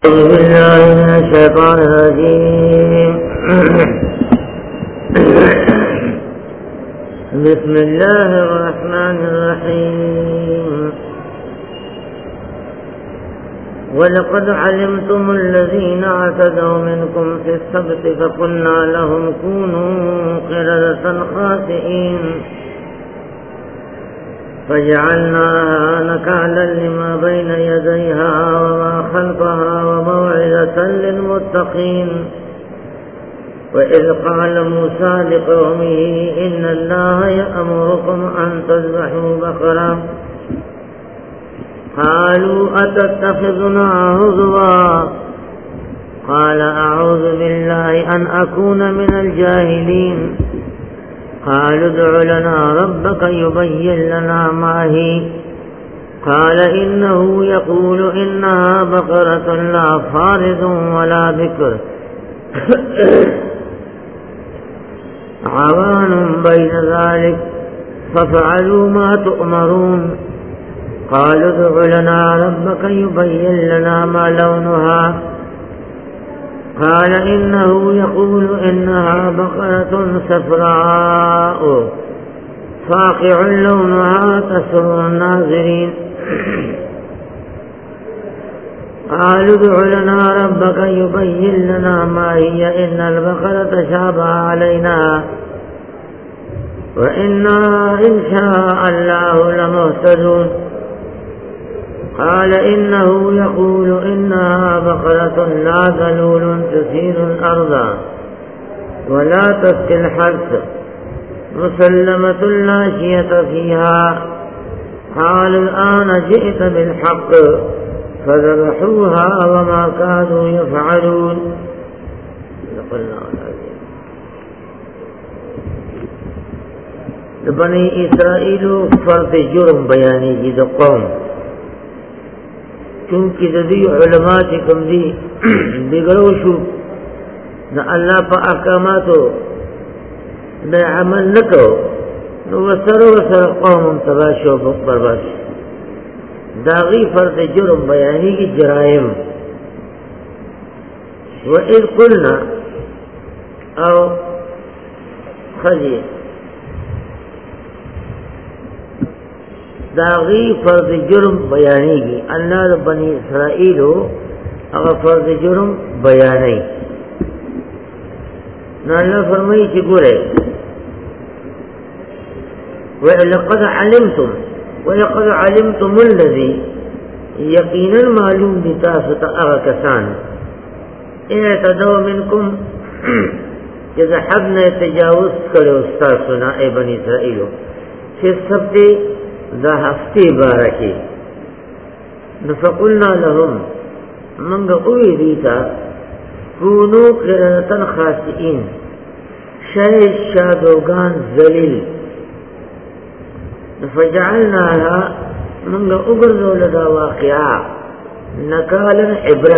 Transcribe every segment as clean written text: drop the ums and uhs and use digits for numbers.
أعوذ بالله من الشيطان الرجيم. بسم الله الرحمن الرحيم. ولقد علمتم الذين اعتدوا منكم في السبت فقلنا لهم كونوا قردة خاسئين فجعلناها نكالا لما بين يديها وما خلفها وموعظة للمتقين. وإذ قال موسى لقومه إن الله يأمركم أن تذبحوا بقرة قالوا أتتخذنا هزوا قال أعوذ بالله أن أكون من الجاهلين. قالوا ادع لنا ربك يبين لنا ما هي قال إنه يقول إنها بقرة لا فارض ولا بكر عوان بين ذلك ففعلوا ما تؤمرون. قالوا ادع لنا ربك يبين لنا ما لونها قال إنه يقول إنها بقرة صفراء فاقع لونها تسر الناظرين. قالوا ادع لنا ربك يبين لنا ما هي إن البقرة شابه علينا وإنا إن شاء الله لمهتدون. قال إنه يقول إنها بقرة لا ذلول تثير الأرض ولا تسقي الحرث مسلمة لا شية فيها. قال الآن جئت بالحق فذبحوها وما كانوا يفعلون. بني إسرائيل فرد جرم بیانی کی دو قوم چونکہ دی علماء چکم دی بگڑو شو نہ اللہ پا احکاماتو نہ عمل نکو نو وسر قوم تباشو برباش داغی فرد جرم بیانی کی جرائم. وَإِذْ قُلْنَا او خجی داغی فرض جرم بیانی گی اللہ بنی اسرائیلو اگر فرض جرم بیانی نو اللہ فرمائی چی گورے وَلَقَدْ عَلِمْتُمُ الَّذِي یقینا معلوم بتاستا اغا کسان اعتدوا منکم جزا حبنا تجاوز کرے استاسنا اے بنی اسرائیلو فی السبت دا ہفتے بارکی نفقلنا لهم منگا اوی دیتا کونو قردتن خاسئین شاید شادوگان ذلیل فجعلناها منگا اگرزو لدا واقعا نکالا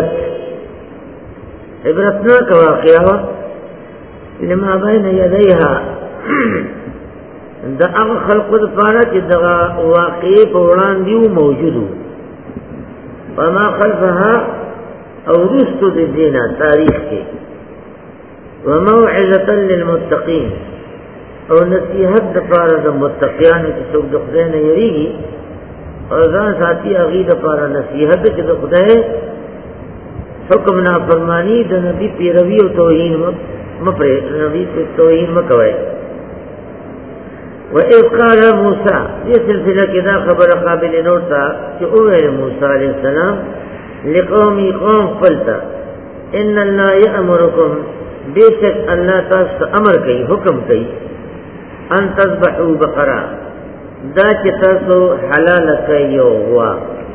عبرتنا کا واقعا لما بین یدیها دا اغا خلق دا پارا چی دا واقعی پوران دیو موجودو وما خلفها او رستو دی دینا تاریخ کے وموعظتا للمتقین او نصیحت دا پارا دا متقیان چی سوک دا خدای نیریگی اور ذان ساتھی اغی دا پارا نصیحت چی دا خدای حکم نافرمانی دا نبی پیروی و توہین مپرے نبی توہین مکوئے. وَإِذْ قَالَ مُوسَى یہ سلسلہ کدا خبر قابل نوٹ تھا کہ اوہ موسیٰ علیہ السلام لقومی قوم فلتا ان اللہ یأمرکم بے شک اللہ تاستا امر کئی حکم کئی ان تذبحوا بقرہ دا چتاسو حلال کئیو ہوا.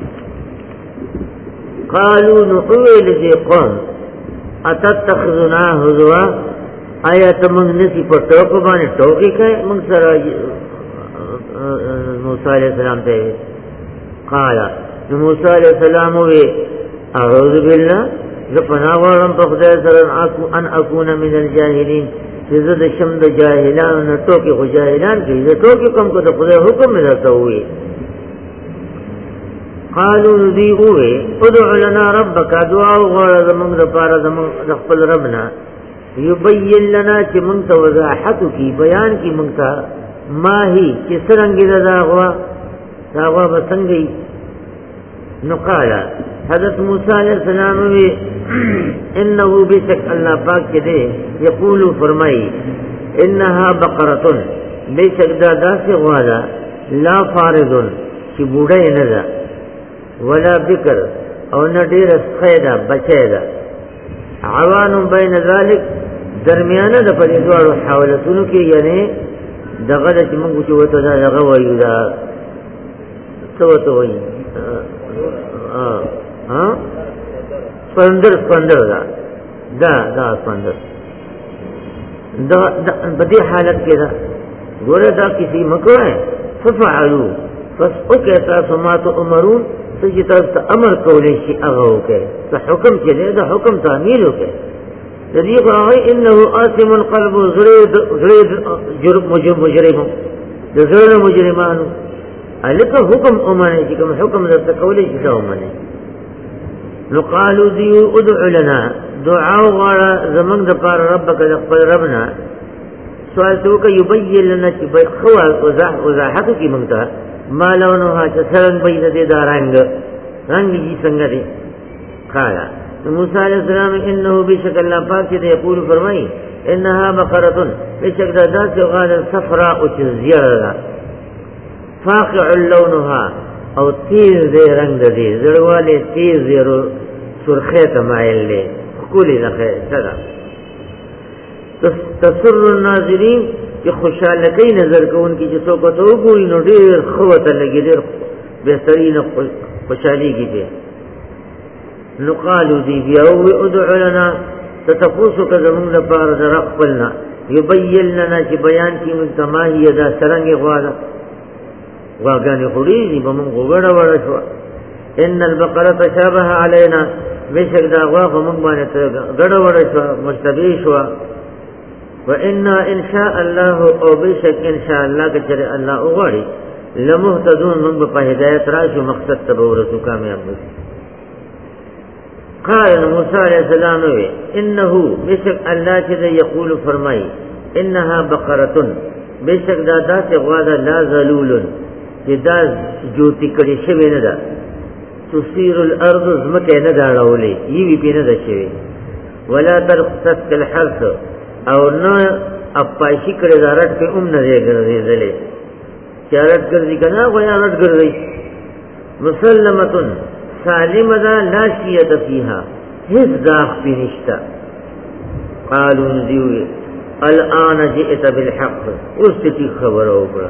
قالوا نقویل دی قوم اتتخذنا ہزوا آیا تو منگ نسی پر ٹوکو بانے ٹوکی کئے منگ سر موسیٰ علیہ السلام تے قالا موسیٰ علیہ السلام ہوئے اعوذ باللہ زپنا ورم پخدای سر ان اکون من الجاہلین زد شمد جاہلان نہ ٹوکی خو جاہلان کی زد ٹوکی کم کو تو خدای حکم میں رہتا ہوئے قالوا ذي اوه ادع لنا ربك دعا وغړه زمونږ لپاره زمونږ خپل ربنا يبين لنا چې مونږ ته وضاحت کی بیان کی مونږ ته ما هي چې څنګه داغوا بسنګي نو قال حضرت موسی علیہ السلام وی انه بشک الله پاک کې دے یقول فرمای انها بقره بشک دا داسې غواړه لا فارض چې بوډه نه ده ولا بکر او نه ډیر سخیدا بچیدا عوان بین ذلک درمیانه د پرې دوړو حوالتونو کې یعنی دغه چې موږ چې وته دا هغه وایو دا څه وته وایي سپندر دا سپندر دا په دې حالت کې دا ګوره دا کسی مکوه ففعلوا پس اوکه تاسو ما ته امرون چې تاسو امر کولې شي هغه وکړي ته حکم چې دا حکم تعمیل وکړي الذي قال انه آثم قلب زريد جرم مجرمان الک حکم امنه چې کوم حکم درته کولې شي دا امنه نو قالوا ذي ادع لنا دعا غړه زمنګ د پار ربک د خپل ربنا سوال تو کې يبين لنا چې خوا وضاحت کی مونږ ته ما لونها چې څنګه به دې دا رنگ یې څنګه دي قال موسی علیہ السلام انه بشک الله پاک دې یقول فرمای انها بقره بشک دا داسې غاله صفراء او زیره فاقع لونها او تیز دې رنگ دې زړواله تیز زیرو سرخه تمایل دې کولی لخه صدا تسر الناظرین چې خوشاله کوي نظر کوونکی چې څوک ته وګوري نو ډېر خوته لګي ډېر بهترین خوشالي کیږي نو قالو دی بیا او ادع لنا تتفوسو کزمون لپاره در خپلنا یبین لنا چې بیان کی من تماهی دا سرنګ غواړه واګانی خوري دی بمون غوړه وړه شو ان البقره تشابه علينا بشک دا غوا بمون باندې غړه وړه شو مشتبه شو وإنا إن شاء الله او بشك إن شاء الله كجر الله أغاري لمهتدون من بقى هداية راشو مقصد تبورسو كامياب قال موسى عليه السلام إنه بشك الله كذا يقول فرمي إنها بقرة بشك دا سغوادا لا ظلول دا جوتي كري شوي ندا تسير الأرض زمكي ندا رولي يوي بي ندا شوي ولا ترقصت الحرث او نه اپایشی کړه زارت په نه ګرځي زلې چارت ګرځي کنه غویا رات ګرځي مسلمتن سالمه لا ناشیه فيها هیڅ ضعف نشتا قالوا ذي الان جئت بالحق اوستي خبر وکړه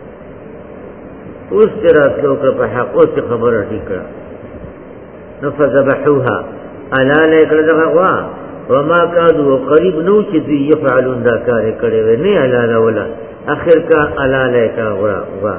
اوسترا په حق اوست خبره ټیکړه نفذبحوها الا لکړه غوا وما كادوا قريب نو چې دوی يفعلون دا کار کړي و نه الاله ولا اخر کا الاله کا وا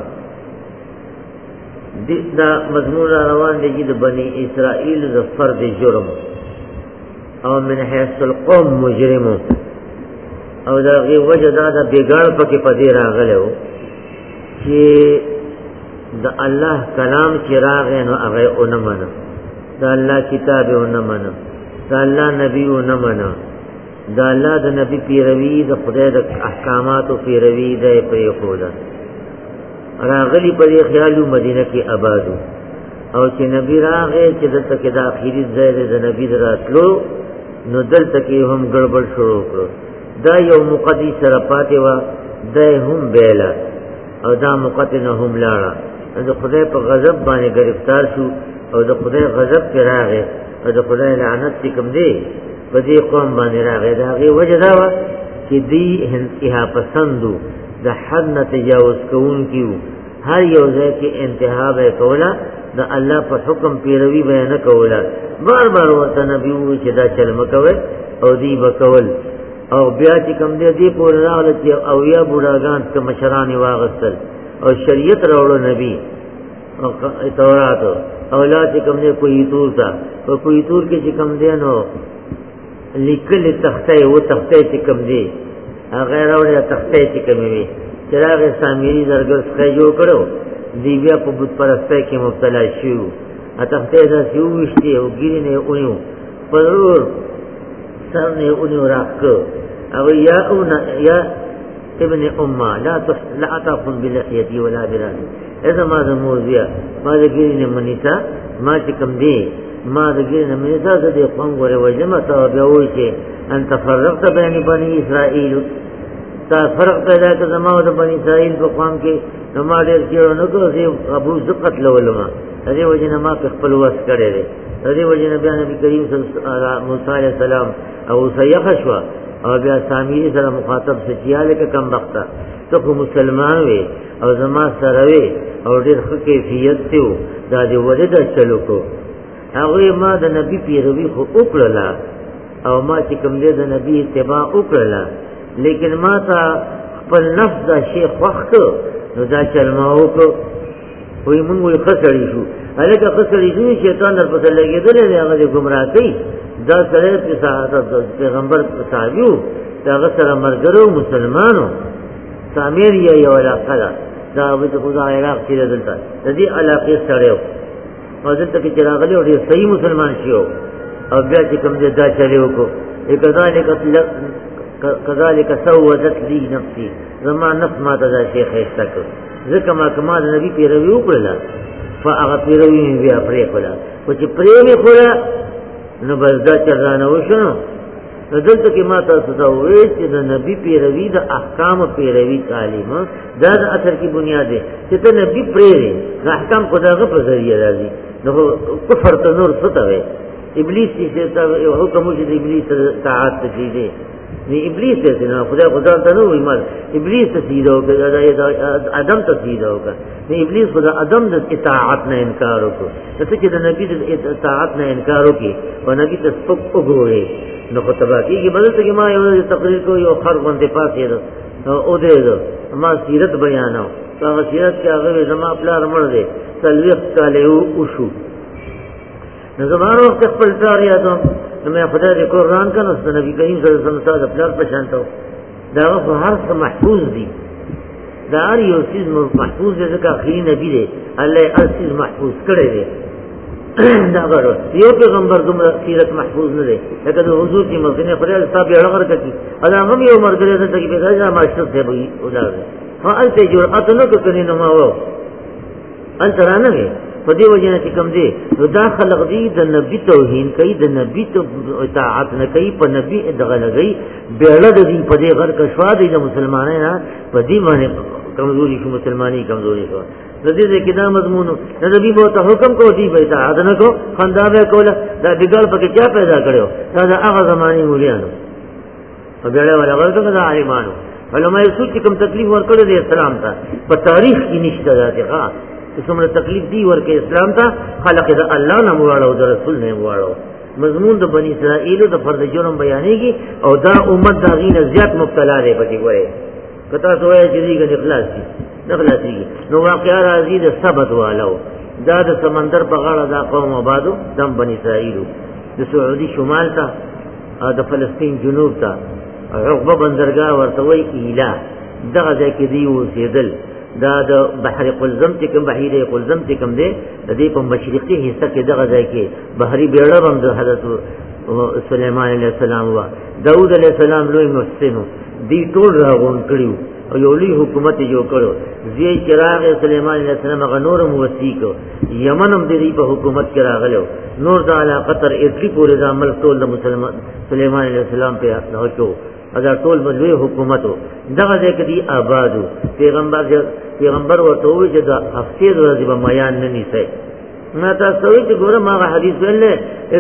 دا مضمون روان دي د بني اسرائيل د فرد جرم او من حيث القوم مجرم او دا غي وجه دا بیګار پکې پدې راغلو چې د الله کلام چې راغې نو هغه اونمنه دا الله کتاب اونمنه دا الله نبی و نمنا دا الله د نبی پیروي د خدای د احکاماتو پیروي د پرې خوده راغلی په خیالو مدینه کې آبادو او چې نبی راغې چې دلته کې د اخیری ځای د نبی دراتلو نو دلته کې هم ګړبړ شروع کړو دا یو مقدس سره پاتې و دا هم بیلا او دا مقدس هم لاړه د خدای په غضب باندې گرفتار شو او د خدای غضب کې راغې او د خدای لعنت کوم دی په دې قوم باندې راغی دا غي وجه دا و چې دی انتها پسندو د حد نه تجاوز کوون کیو هر یو ځای کې انتها به کوله د الله په حکم پیروي به نه کوله بار بار ورته نبی و چې دا چل مکوي او دی وکول او بیا چې کوم دی په راغله چې او یا بوډاګان ته مشران واغستل او شریعت راوړو نبی او تورات اولاد کم دے کوئی تور تا او کوئی تور کې چې کم دی نو لیکل تخته او تخته چې کم دی غیر اوریا تخته چې کم وي چراغ سامری زرګر څخه جوړ کړو دی بیا په بت پرسته کې مبتلا شو اتخته دا سیوشتی او گیری نه اونیو پرور سر نه اونیو راکو او یا ابن امه لا تقم بلحيتي ولا براسي اذا ما زموزیا ما گیری نه منیتا ما چکم دی ما گیری نه منیتا دې قوم غره وجمه تا بیا وای چې انت فرقت بین بني اسرائيل تا فرق پیدا کړ زما او د بني اسرائيل په قوم کې نو ما ډېر کېو نو کوي ابو زقت لولما دې وجنه ما په خپل واس کړی دی دې وجنه بیا نبی کریم صلی الله علیه وسلم او سیخشوا او بیا سامری سره مخاطب سچیاله کې کم وخت ته مسلمان وي او زما سره وي او ډېر ښه کیفیت ته دا دې ورته چلو کو هغه ما د نبی پیروي خو وکړه او ما چې کوم دې د نبی اتباع وکړه لیکن ما ته خپل نفس دا شیخ وخت نو دا چلماو کو وي مونږ یې خسرې شو هغه خسرې شو شیطان در پسې لګېدل دی هغه گمراه کوي دا سره په پیغمبر صحابیو دا سره مرګرو مسلمانانو سامری یو علاقه دا د خدای علاق چې دلته د دې علاقې سره او دلته کې چراغلي او صحیح مسلمان شيو او بیا چې کوم دې دا چلیو کو کذالک سودت لی نفسی زما نفس ما ته دا شیخ اشتک ځکه ما کمال نبی پیروي وکړه فاغه پیروي بیا پرې کړه او چې پرې مې کړه نو بس دا چرانه وشنو دلته کې ما تاسو ته وایي چې د نبی پیروي د احکام پیروي تعلیم دا د اثر کی بنیاد ده چې ته نبی پرې د احکام خدایغه په ذریعہ راځي نو کفر ته نور څه ته ابلیس چې ته حکم چې ابلیس طاعت کوي دي نی ابلیس ته نه خدا ته نو وایي مال ابلیس ته سیدو کې ادم ته سیدو کې نی ابلیس خدا ادم د اطاعت نه انکار وکړ ته چې د نبی د اطاعت نه انکار وکړي او نبی ته سپک وګوري نو خطبه کیږي بدلته کې ما یو تقریر کو یو خر باندې پاتې ده او دې ما سیرت بیانو هغه سیرت کې هغه زما خپل رمړ دي تلويخ کاله او شو نو زمانو خپل تار یادم نو مې خدای دې قرآن کنه د نبی کریم صلی الله علیه وسلم د خپل پېژنتو دا هر څه محفوظ دي دا هر یو چیز محفوظ دي ځکه اخري نبی دی الله هر چیز محفوظ کړی دی دا غره یو پیغمبر دومره سیرت محفوظ نه دی لکه د حضور کی مدینه خدای صاحب یې هغه کوي ادا هم یو مرګره ته کې پیغام ماشته دی وي ولر فالته جرأت نه کوي نو ما و انت رانه په دې وجه نه کوم دی نو دا خلق دی د نبی توهین کوي د نبی ته اطاعت نه کوي په نبی دغه لګي بیړه د دې په دې غر کشوا دي د مسلمانانو په دې باندې کمزوري شو مسلمانۍ کمزوري شو د دې کې دا مضمون د نبی بو ته حکم کو دی به اطاعت نه کو خندا به کوله دا بګړ پکې چا پیدا کړو دا هغه زماني مولانو په بیړه ولا ورته دا عالمانو علماء سوچ کوم تکلیف ورکړي د اسلام ته په تاریخ کې نشته راځي څومره تکلیف دی ورکه اسلام ته خلق د الله نه مواړو د رسول نه مواړو مضمون د بنی اسرائیل د فرض جرم بیانېږي او دا امت دا غینه زیات مبتلا دی پکې وره کته سوې چې دیګه اخلاص دي نخلاصي نو واقعا راځي د سبت والو دا د سمندر په غاړه دا قوم آبادو دم بنی اسرائیل د سعودي شمال ته د فلسطین جنوب ته عقبه بندرګاه ورته وی ایلا دغه ځای کې دی اوسېدل دا د بحر قلزم چې کوم بحیره قلزم چې کوم دی د دې په مشرقي حصہ کې دغه ځای کې بحری بیړه هم د حضرت سليمان عليه السلام وا داوود عليه السلام لوی محسن دی ټول راغون کړیو او یو لوی حکومت جوړ کړو زی چراغ سليمان عليه السلام غ نور موثیق یمن هم دې په حکومت کې راغلو نور د علاقه تر اټلی پورې د عمل ټول د مسلمان سليمان عليه السلام په هوچو اگر ټول ملوي حکومتو دغه ځکه دی آبادو پیغمبر ورته وی چې دا هفته ورځې به میان نه نیسي ما تاسو وی چې ګوره ما حدیث ولې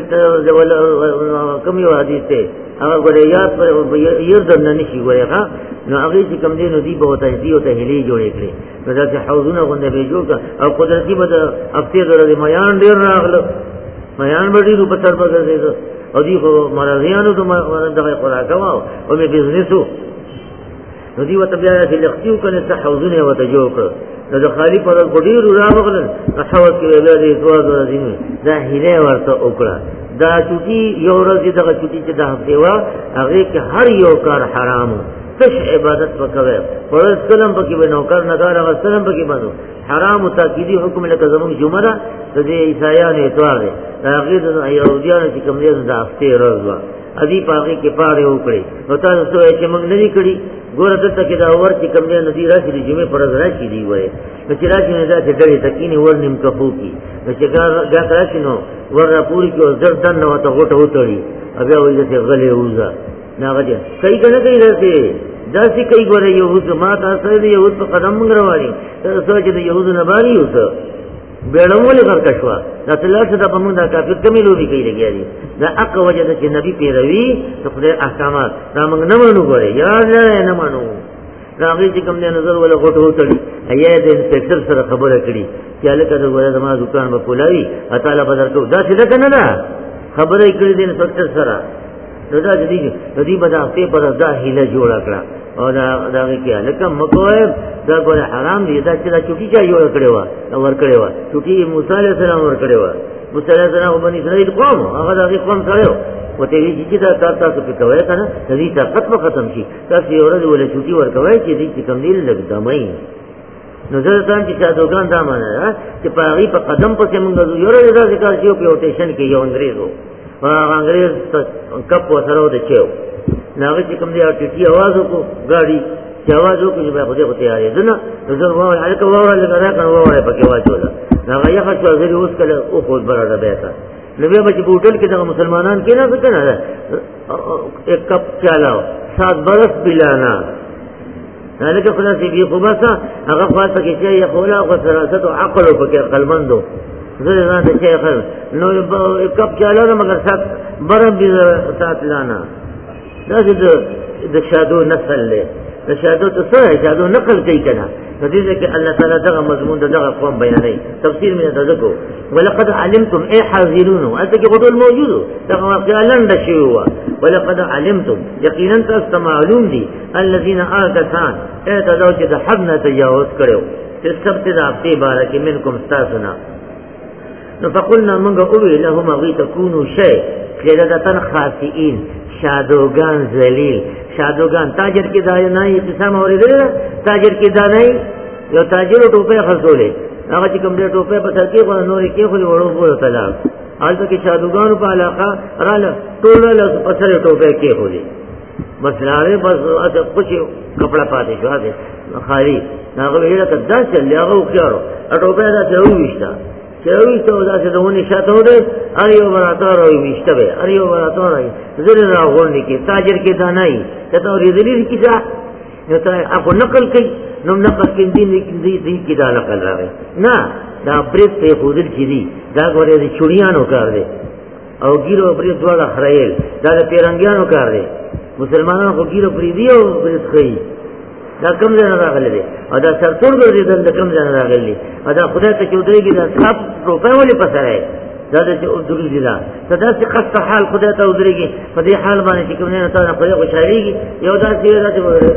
کوم یو حدیث ته هغه ګوره یاد پر یو ځل نه نشي ګوره ها نو هغه چې کوم دی نو دی به وته دی او ته هلي جوړې کړې نو دا چې حوضونه غونډه به جوړ او قدرتي به هفته ورځې میان ډیر راغله میان به ډیر په تر بغیر او دی خو مرضیانو دغه خوراک واو او مې بزنسو نو دی وته بیا چې لختیو کنه ته حوزونه وته جوړ کړ نو د خالی پر ګډیر راغلل حوض کې بیا دې سواد ورځینو دا هیله ورته وکړه دا چوټي یو ورځ دغه چوټي چې د هفته وا هغه کې هر یو کار حرامو تش عبادت وکوي پر سلام پکې بنو کار نه کار هغه سلام پکې بنو حرام تاکیدی حکم لکه زمون جمعه د دې عیسایانو اتوار دی هغه د یهودیانو چې کوم دي د هفته ورځ وا ادي پاګه کې پاره وکړي نو تاسو چې موږ نه کړی ګوره دته کې دا ور چې کوم نه دی راشي د جمعه پر ورځ راشي دی وای چې راشي نه دا چې ډېر تکینی ور نیم کفو کی چې دا راشي نو ور پوری کې زر دن نو ته غټه وټړي بیا وایي چې غلې وځه نه غدي کوي کنه کوي راځي دا سې کوي ګوره یو ما تاسو دې یو په قدم غرواري تاسو چې یو نه باري اوسه بیړمولې ورکښوا دا تلل څه د پمون دا کافر کمی لوبي کوي لګیاري دا اق وجه چې نبی پیروي د خدای احکامات دا موږ نه مانو غوړي یاد نه مانو راغی چې کوم نه نظر ولا غټو تړي ایا د انسپکټر سره خبره کړي چې الکه د ګوره زما دکان په کولاوي تعالی بدر کو دا څه کنه دا خبره کړي د انسپکټر سره دا دې بداخته پر دا هله جوړ کړه او دا کې الکه مکوې دا ګوره حرام دي دا چې دا چوټي چا جوړ کړي ور کړي وا چوټي موسی عليه السلام ور کړي وا موسی عليه السلام باندې اسرائیل قوم هغه دا قوم سره وته وی چې دا تاسو په کوي کنه دې طاقت ختم شي تاسو یو ورځ ولې چوټي ور کوي چې دې کم دی لګدا مې نظر ځان چې دوکان دا مانه چې په هغه په قدم په موږ یو ورځ دا ذکر شو په سټیشن کې یو انګريزو انګريز کپ وسره ود چيو ناغه چې کوم دی ټټي आवाज وکړو غاړي چې आवाज وکړي به خو دې ته یاري دنه نظر واه الکه واه لګا کنه واه پکې واچولا هغه یې خاص وزري اوس کله او خو براده بیتا نبی بچ بوتل کې د مسلمانان کې نه څه نه ایک کپ چلاو 7 برس بلانا هلکه خلاص یې خو بس هغه خاصه کې چې یې خولا او سراست او عقل او فکر قلمندو زه نه ته چې خل نو کپ چلاو مگر 7 برس سات لانا دا د شادو نسل له د شادو ته څه شادو نقل کوي کنه د دې کې الله تعالی دغه مضمون دغه قوم بیانوي تفسیر مې تاسو ولقد علمتم اي حاضرون انت کې قول موجود دغه واقعا شيوا ولقد علمتم يقينا تاسو معلوم دي الذين آتسان اعتدوا چې د حد نه تجاوز کړو چې سبت د اپتی بارکه منکم استاسنا نو فقلنا من قوي لهم غي تكونوا شيء لذتن خاسئين شادوگان ذلیل شادوگان تاجر کی دای نه اتسام اوریدل تاجر کی دای یو تاجر ټوپه خرڅولې هغه چې کوم دې ټوپه په سر کې خو نورې کې خو وړو وړو تلا حالته کې شادوگان په علاقه رااله ټول له په سر ټوپه کې خو دي مسلاره بس اته کچھ کپڑا پاتې شو ده خالي هغه ویل کدا چې هغه وکړو ټوپه دا ته وښتا چوي ته دا څه دونه شاته وده اړیو وراتو راوي میشته به اړیو وراتو راوي زره راغونی کې تاجر کې دانای ته ته ورېدلې کیسه یو ته اكو نقل کوي نو نقل کې دې کې دا نقل راوي نه دا پرېت په خودل چې دي دا غوړې دي چوڑیانو کار دي او ګیرو پرېت والا خړایل دا پیرنګیانو کار دي مسلمانانو خو ګیرو پرې دی او پرېت خي دا کم ځای نه راغلی دی او دا سرتور ګرځېدل د کم ځای نه راغلی او دا خدای ته چې ودرېږي دا 7 روپۍ ولې په سر یې دا چې ودرېږي دا ته داسې خسته حال خدای ته ودرېږي په دې حال باندې چې کوم نه تا نه خدای خوشحالېږي یو داسې ودرېږي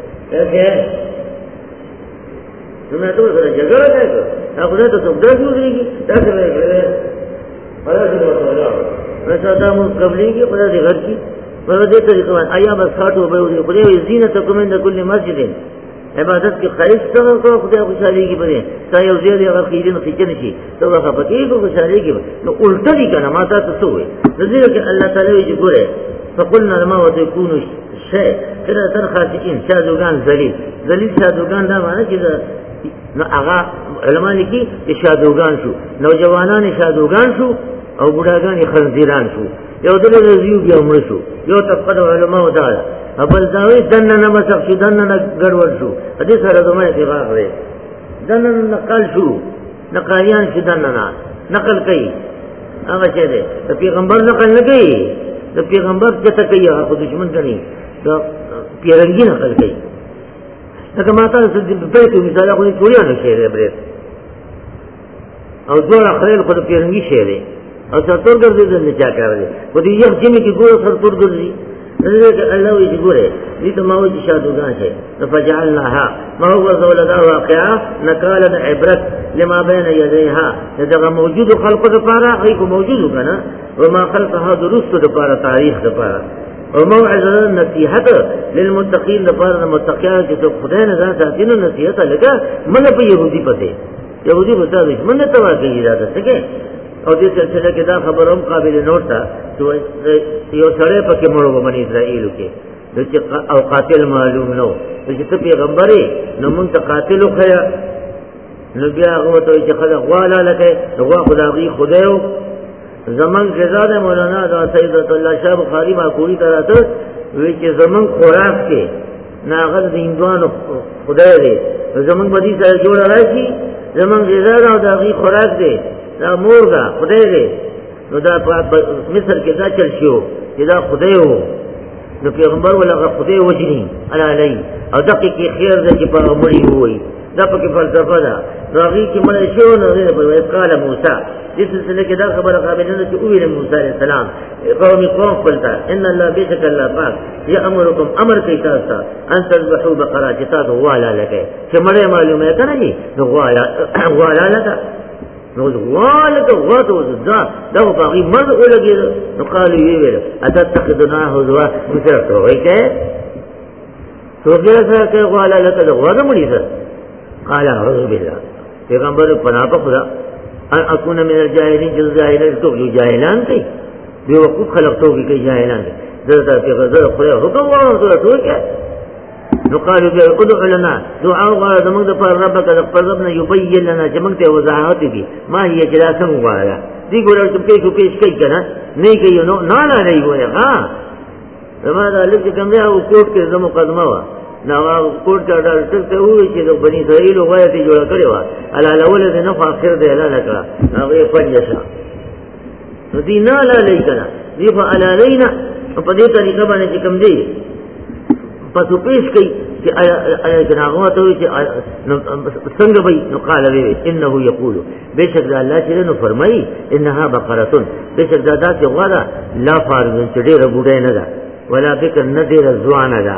نو مې ته سره جګړه کوي دا خدای ته څوک داسې ودرېږي داسې وایي خدای دې ورته راځه دا مو قبلېږي خدای دې غر کی ورته طریقه آیا بس خاطو به وي خدای زینت کوم د کل مسجد عبادت کې خیس څنګه کو خدای خوشالي کې بده تا یو زیاده هغه خیرین خچن شي ته هغه پکې کو خوشالي کې نو الټه دي کنه ما تاسو څه وي ذکر الله تعالی یې ګوره فقلنا لما وتكون شيء کله تر خاصین شادوغان ذلیل شادوغان دا معنی چې نو هغه علما لیکي چې شادوغان شو نوجوانان شادوغان شو او بوډاګان خنزیران شو یو دغه زیو بیا مړ شو یو طبقه علماء ودا ابل داوی دنه نه مسخ شو دنه ګډوډ شو دې سره دومره اتفاق دی دنه نقل شو نقالیان شو دنه نقل کوي هغه څه دی د پیغمبر نقل نه کوي د پیغمبر څخه کوي هغه دشمن کوي د پیرنګي نقل کوي دا ماته د بیت مثال خو ټولیا نه شي دی او ډول خپل خو پیرنګي شي دی او سرتور ګرځي د چا کار دی په دې یو چې کې ګور سرتور ګرځي نزل الله ويجبره دي ما هو شادوغان شيء فجعلناها ما هو زولدا واقعا نقالت عبرت لما بين يديها ده موجود خلق دپارا غيب موجود کنا وما خلقها درست دپارا تاریخ دپارا وموعظه نصيحت للمتقين دپارا متقین چې خدای نه ځان ساتینو نصیحت لگا من په يهودي پته يهودي بتا دې من ته واقعي اراده څنګه او دې سلسله کې دا خبروم قابل نوٹ تا چې یو سره پکې مړو بني اسرائیل کې چې او قاتل معلوم نو چې ته پیغمبري نو مونږ ته قاتل خیا نو بیا هغه ته چې خدای غواړه لکه هغه خدای خدایو زمان جزاد مولانا دا سید الله شاه بخاری ما کوئی طرح ته وی چې زمان خوراک کې ناغل د هندوانو خدای دې زمان بدی سره جوړ راشي زمان جزاد او دغه خوراک دې دا مور دا خدای دې نو دا په مصر کې دا چل شو چې دا خدای وو نو پیغمبر ولا خدای وجني علی او دقیق خیر دې چې په عمرې وای دا پکې فلسفه ده راغی چې مړ شو نو په قال موسی دې سلسله کې دا خبره قابل نه چې اوه موسی عليه السلام قوم قلتا ان الله بشك الله پاک یامرکم امر کوي تاسو ان تذبحوا بقره چې تاسو والا لکه چې مړ معلومه کړی نو والا لکه نو والته وته دا باغی مرد ولګي نو قالو ویل اتتخذنا هزوا مسرته وایته سوګره سره والا لکه دا وره مړي سره قال اعوذ بالله پیغمبر پناه په خدا ان اكون من الجاهلين جاهلان تو جاهلان کوي دی وقوف خلق تو کوي جاهلان درته پیغمبر خو حکم وره ټول کې نو قالوا ادعو لنا دعاء غواړه زموږ د پر رب کا پر رب نه يبين لنا چې موږ ته وضاحت دي ما هي جلاسه غواړه دي ګورل چې په پیش کوي کنه نه کوي نو نه نه وي ها زموږ د لږ کم دی او کوټ کې زموږ مقدمه وا نو کوټ کې دا څه وي چې د بني اسرائیل غواړي جوړ کړي وا الاول د نه اخر دی لا لکه هغه پنځه نو دي نه لا لیکنه دی په علالينا په دې طریقه باندې کوم دی پس پیش کئی کہ آیا جناغوات ہوئی کہ سنگ بھئی نو قال وی انہو یقولو بے شک دا اللہ چلے نو فرمائی انہا بقرتن بے شک دا دا تی غوالا لا فارغن چی دیر بودای ندا ولا بکر ندیر زوان دا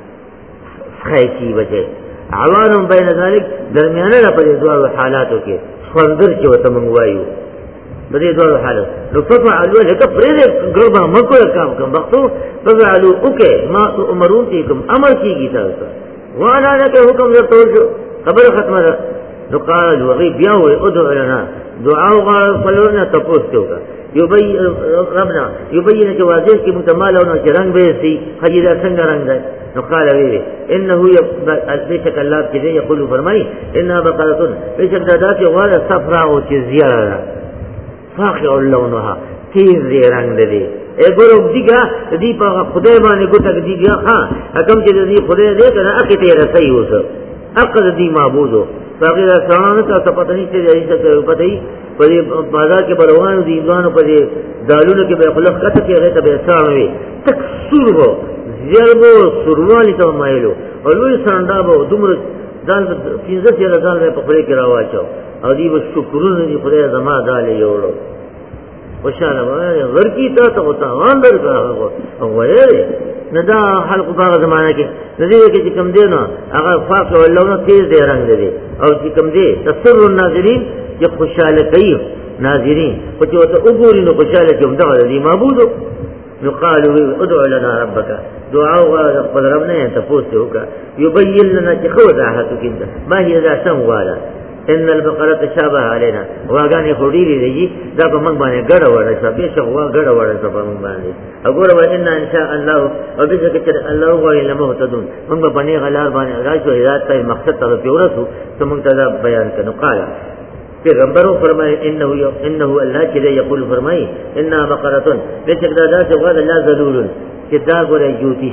خیچی بچے عوانم بین ذالک درمیانا دا پر دوار حالاتو کے سوندر چی و تمنگوائیو بدې دوه حالت نو ففعلوا لك فريد غربا مکو کام کوم وختو ففعلوا اوکے ما امرون فيكم امر کیږي تاسو وانا لك حکم درته شو خبر ختمه ده نو قال وغي بیا و ادعو لنا دعاء فلورنا تپوستو کا ربنا يبين جوازه کی متمالون رنگ به سي خجيره څنګه رنگ ده نو قال وی انه بشک الله چې یقول فرمای انها بقره بشک ذات غاله صفراء او زیاده فاقع اللونها تیز دی رنگ دی اے گورو دیگا دی پا خدای باندې ګټک دیگا ها حکم چې دی خدای دې کنه اکی ته رسي اوس اقد دی معبودو باقي دا ځان ته پته نه چې دی څه پته ای په بازار کې بروان دي ځوانو په دالونو کې به خلق کته کې هغه ته به ځانوي تک سورو زیربو سروالي ته مایلو او لوی ساندا به دومره ځان 15 سره ځان په خپل کې راواچو او دی به شکرونه دی خدای زما دالې یوړو خوشاله وای ورکی ته وتا واندر کا او وای نه دا خلق په زمانه کې ندی کې کوم دی نو هغه فاق ولونه تیز دی رنگ دی او چې کوم دی تسر الناظرین چې خوشاله کوي ناظرین او چې وته وګوري نو خوشاله کوم دا دی معبود نو قالوا ادعو لنا ربك دعاء قد ربنا تفوسه يبين لنا چې خو راحت کینده ما هي ذا سم والا ان البقره تشابه علينا واغاني خوريري دي دا په موږ باندې ګډه وړه چې څه وا ګډه وړه په موږ باندې وګوره وان ان شاء الله او دې چې الله غوړي لمه تدون موږ باندې غلار باندې راځو هدایت ته مقصد ته ورسو ته موږ ته بیان کړو قال پیغمبرو فرمای انه الله چې یقول فرمای ان بقره بشک دا ذات غد لا ذلول چې دا ګوره جوتی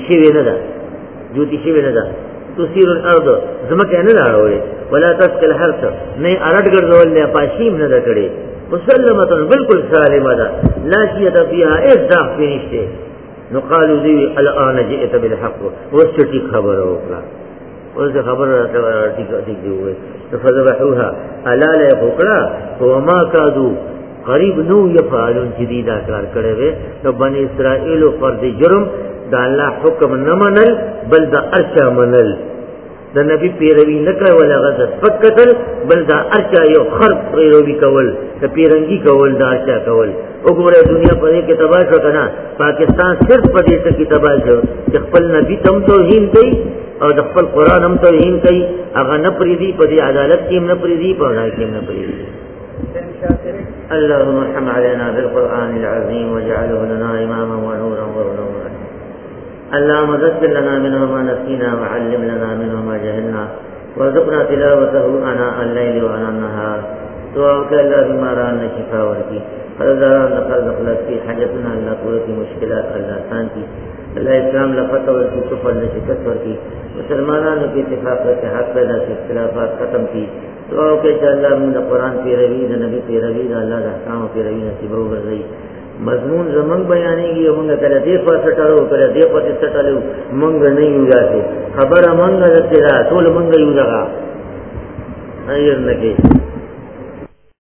شي نه ده تسير الارض زمکه نه راوړي ولا تسكل الحرث نه ارډ ګرځول نه پاشیم نه کړي مسلمه بالکل سالمه ده لا شيء فيها اذاف نشته نو قالوا ذي الان جئت بالحق وستي خبر وکړه اوس خبر راټیک دی وې فذبحوها الا لا يفقرا وما كادوا قریب نو یفعلون جديدا کار کړي وې نو بني اسرائيل فرض جرم دا الله حکم نه منل بل دا ارچا منل د نبی پیروي نه کول هغه د فقتل بل دا ارچا یو خرق پیروي کول د پیرنګي کول دا ارچا کول وګوره دنیا په دې کې تباہ شو کنه پاکستان صرف په دې کې تباہ شو چې خپل نبی تم توهین کوي او د خپل قران هم توهین کوي هغه نه پریدي په دې عدالت کې نه پریدي په وړاندې کې نه پریدي اللهم ارحم علينا بالقرآن العظيم واجعله لنا إماما ونورا وهدى ورحمة اللهم ذكر لنا منه ما نسينا وعلم لنا منه ما جهلنا وارزقنا تلاوته آناء الليل وآناء النهار دعاءك اللهم رانا شفاء ورکی قرضان نقرض خلقی حاجتنا اللہ قوتی مشکلات اللہ سانتی اللہ اسلام لفتح ورکی کفر نشکت ورکی مسلمانانو کی اتفاق کے حق پیدا سے اختلافات ختم کی دعاو کہ اللہ من قرآن پی روی دا نبی پی روی دا اللہ دا احکام پی روی نصیب ہو گئی مضمون زمنگ بیانی گی منگا کلا دیکھوا سٹلو کلا دیکھوا سٹلو منگا نہیں ہو جاتے خبر منگا دتے دا طول منگا یو دگا ایر نکے